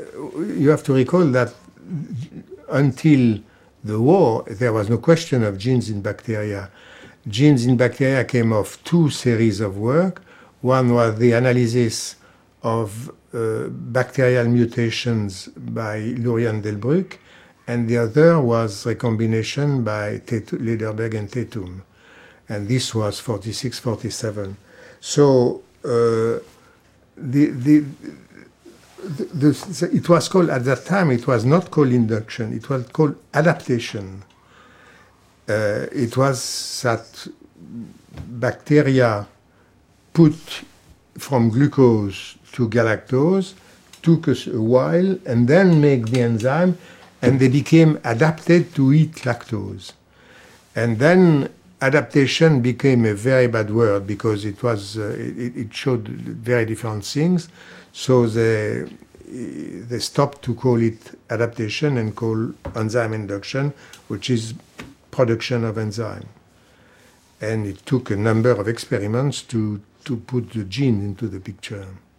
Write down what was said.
You have to recall that until the war, there was no question of genes in bacteria. Genes in bacteria came of two series of work. One was the analysis of bacterial mutations by Lurian Delbruck, and the other was recombination by Lederberg and Tatum. And this was 46, 47. So it was called, at that time, it was not called induction, it was called adaptation. It was that bacteria put from glucose to galactose, took us a while, and then make the enzyme, and they became adapted to eat lactose. And then adaptation became a very bad word because it was it showed very different things. So they stopped to call it adaptation and call enzyme induction, which is production of enzyme. And it took a number of experiments to put the gene into the picture.